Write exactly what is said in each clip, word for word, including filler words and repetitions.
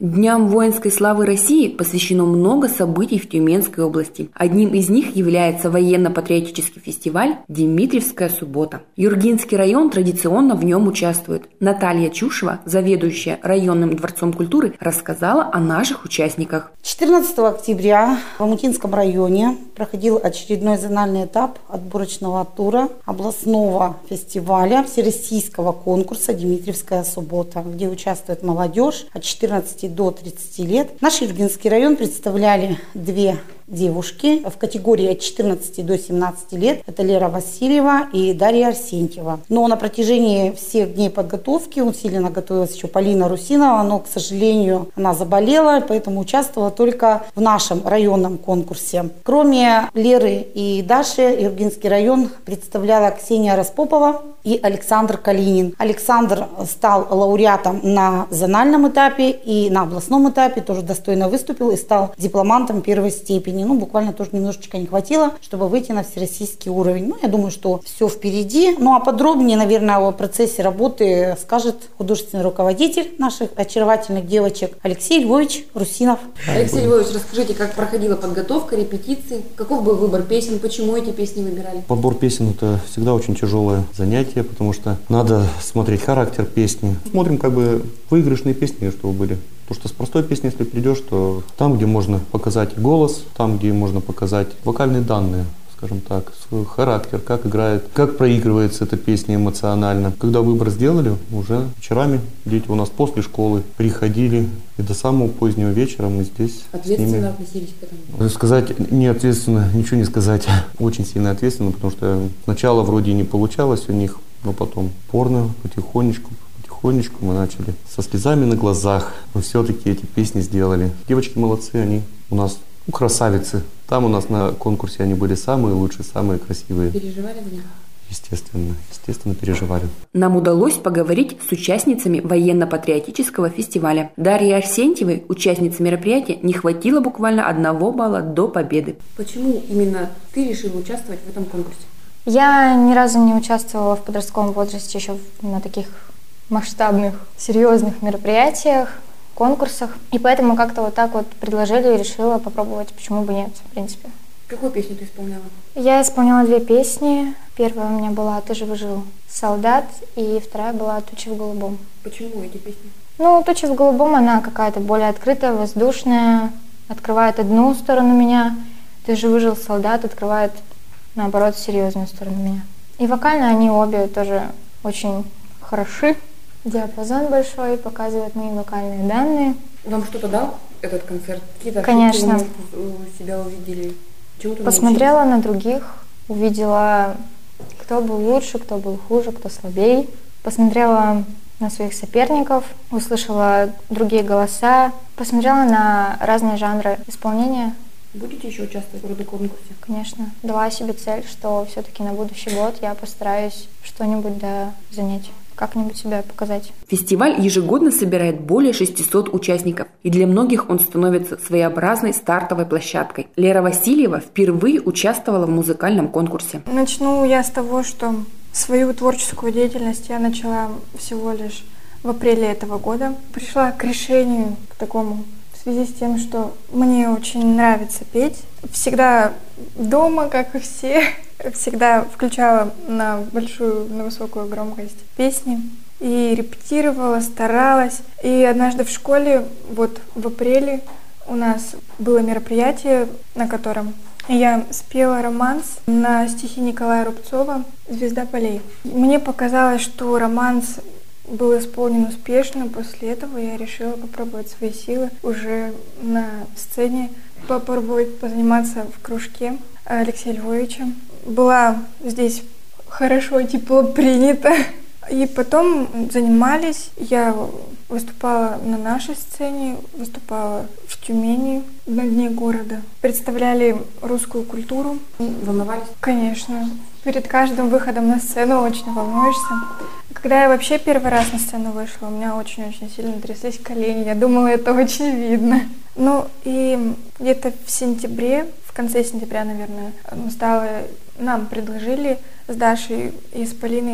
Дням воинской славы России посвящено много событий в Тюменской области. Одним из них является военно-патриотический фестиваль «Димитриевская суббота». Юргинский район традиционно в нем участвует. Наталья Чушева, заведующая районным дворцом культуры, рассказала о наших участниках. четырнадцатого октября в Амутинском районе проходил очередной зональный этап отборочного тура областного фестиваля всероссийского конкурса «Димитриевская суббота», где участвует молодежь от четырнадцати до тридцати лет. Наш Юргинский район представляли две девушки в категории от четырнадцати до семнадцати лет. Это Лера Васильева и Дарья Арсентьева. Но на протяжении всех дней подготовки усиленно готовилась еще Полина Русинова, но, к сожалению, она заболела, поэтому участвовала только в нашем районном конкурсе. Кроме Леры и Даши, Юргинский район представляла Ксения Распопова и Александр Калинин. Александр стал лауреатом на зональном этапе и на областном этапе, тоже достойно выступил и стал дипломантом первой степени. Ну, буквально тоже немножечко не хватило, чтобы выйти на всероссийский уровень. Ну, я думаю, что все впереди. Ну, а подробнее, наверное, о процессе работы скажет художественный руководитель наших очаровательных девочек Алексей Львович Русинов. Алексей Львович, расскажите, как проходила подготовка, репетиции, каков был выбор песен, почему эти песни выбирали? Подбор песен – это всегда очень тяжелое занятие, потому что надо смотреть характер песни. Смотрим как бы выигрышные песни, чтобы были. Потому что с простой песней, если придешь, то там, где можно показать голос, там, где можно показать вокальные данные, скажем так, свой характер, как играет, как проигрывается эта песня эмоционально. Когда выбор сделали, уже вечерами дети у нас после школы приходили, и до самого позднего вечера мы здесь. Ответственно относились к этому? Сказать не ответственно, ничего не сказать. Очень сильно ответственно, потому что сначала вроде и не получалось у них, но потом порно потихонечку. Потихонечку мы начали со слезами на глазах, но все-таки эти песни сделали. Девочки молодцы, они у нас ну, красавицы. Там у нас на конкурсе они были самые лучшие, самые красивые. Переживали за них? Естественно, естественно переживали. Нам удалось поговорить с участницами военно-патриотического фестиваля. Дарье Арсентьевой, участнице мероприятия, не хватило буквально одного балла до победы. Почему именно ты решила участвовать в этом конкурсе? Я ни разу не участвовала в подростковом возрасте еще на таких масштабных, серьезных мероприятиях, конкурсах. И поэтому как-то вот так вот предложили и решила попробовать, почему бы нет, в принципе. Какую песню ты исполняла? Я исполняла две песни. Первая у меня была «Ты же выжил, солдат», и вторая была «Тучи в голубом». Почему эти песни? Ну, «Тучи в голубом» она какая-то более открытая, воздушная, открывает одну сторону меня. «Ты же выжил, солдат» открывает, наоборот, серьезную сторону меня. И вокально они обе тоже очень хороши. Диапазон большой, показывает мои вокальные данные. Вам что-то дал этот концерт? Какие-то Конечно. ошибки вы себя увидели? Чему-то Посмотрела научились? На других, увидела, кто был лучше, кто был хуже, кто слабее. Посмотрела на своих соперников, услышала другие голоса, посмотрела на разные жанры исполнения. Будете еще участвовать в этом конкурсе? Конечно. Дала себе цель, что все-таки на будущий год я постараюсь что-нибудь да занять. Как-нибудь себя показать. Фестиваль ежегодно собирает более шестисот участников, и для многих он становится своеобразной стартовой площадкой. Лера Васильева впервые участвовала в музыкальном конкурсе. Начну я с того, что свою творческую деятельность я начала всего лишь в апреле этого года. Пришла к решению, к такому, в связи с тем, что мне очень нравится петь. Всегда дома, как и все, всегда включала на большую, на высокую громкость песни и репетировала, старалась. И однажды в школе, вот в апреле, у нас было мероприятие, на котором я спела романс на стихи Николая Рубцова «Звезда полей». Мне показалось, что романс был исполнен успешно. После этого я решила попробовать свои силы уже на сцене, попробовать позаниматься в кружке Алексея Львовича. Была здесь хорошо, тепло принята. И потом занимались. Я выступала на нашей сцене, выступала в Тюмени, на дне города. Представляли русскую культуру. Волновались? Конечно. Перед каждым выходом на сцену очень волнуешься. Когда я вообще первый раз на сцену вышла, у меня очень-очень сильно тряслись колени. Я думала, это очень видно. Ну и где-то в сентябре, в конце сентября, наверное, стало, нам предложили с Дашей и с Полиной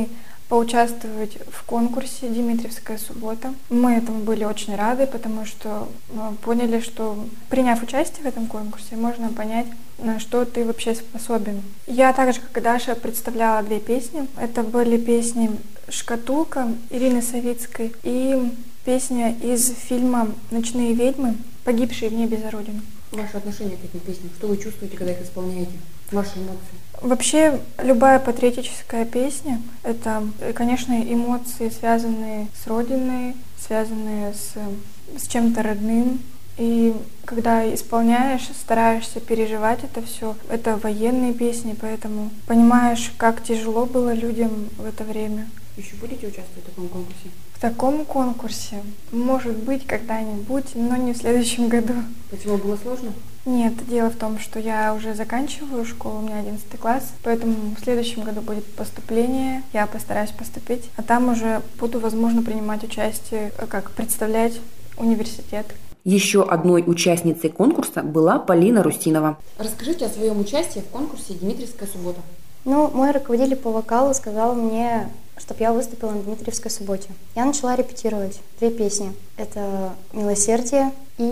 поучаствовать в конкурсе «Димитриевская суббота». Мы этому были очень рады, потому что поняли, что, приняв участие в этом конкурсе, можно понять, на что ты вообще способен. Я так же, как и Даша, представляла две песни. Это были песни «Шкатулка» Ирины Савицкой и песня из фильма «Ночные ведьмы. Погибшие в небе за Родину». Ваше отношение к этим песням? Что вы чувствуете, когда их исполняете? Ваши эмоции? Вообще, любая патриотическая песня — это, конечно, эмоции, связанные с Родиной, связанные с, с чем-то родным. И когда исполняешь, стараешься переживать это все. Это военные песни, поэтому понимаешь, как тяжело было людям в это время. Еще будете участвовать в таком конкурсе? В таком конкурсе, может быть, когда-нибудь, но не в следующем году. Почему, было сложно? Нет, дело в том, что я уже заканчиваю школу, у меня одиннадцатый класс, поэтому в следующем году будет поступление, я постараюсь поступить, а там уже буду, возможно, принимать участие, как представлять университет. Еще одной участницей конкурса была Полина Рустинова. Расскажите о своем участии в конкурсе «Димитриевская суббота». Ну, мой руководитель по вокалу сказал мне, чтобы я выступила на Дмитриевской субботе. Я начала репетировать две песни. Это «Милосердие»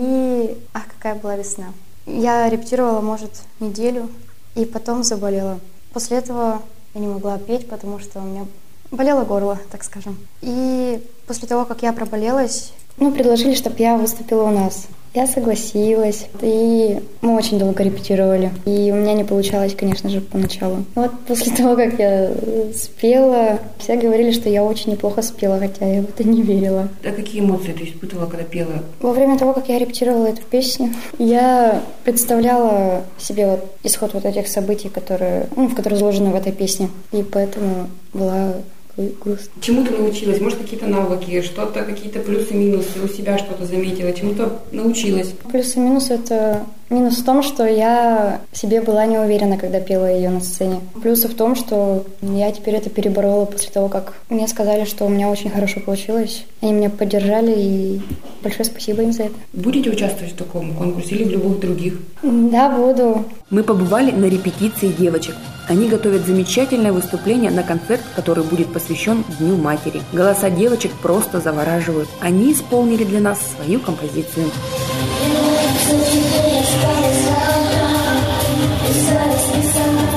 и «Ах, какая была весна». Я репетировала, может, неделю и потом заболела. После этого я не могла петь, потому что у меня болело горло, так скажем. И после того, как я проболелась, ну, предложили, чтобы я выступила у нас. Я согласилась, и мы очень долго репетировали. И у меня не получалось, конечно же, поначалу. Вот после того, как я спела, все говорили, что я очень неплохо спела, хотя я в это не верила. А какие эмоции ты испытывала, когда пела? Во время того, как я репетировала эту песню, я представляла себе вот исход вот этих событий, которые, ну, в которые изложены в этой песне. И поэтому была грустно. Чему ты научилась? Может, какие-то навыки, что-то, какие-то плюсы-минусы, у себя что-то заметила, чему-то научилась? Плюсы и минусы — это минус в том, что я в себе была не уверена, когда пела ее на сцене. Плюсы в том, что я теперь это переборола после того, как мне сказали, что у меня очень хорошо получилось. Они меня поддержали, и большое спасибо им за это. Будете участвовать в таком конкурсе или в любых других? Да, буду. Мы побывали на репетиции девочек. Они готовят замечательное выступление на концерт, который будет посвящен Дню Матери. Голоса девочек просто завораживают. Они исполнили для нас свою композицию. It's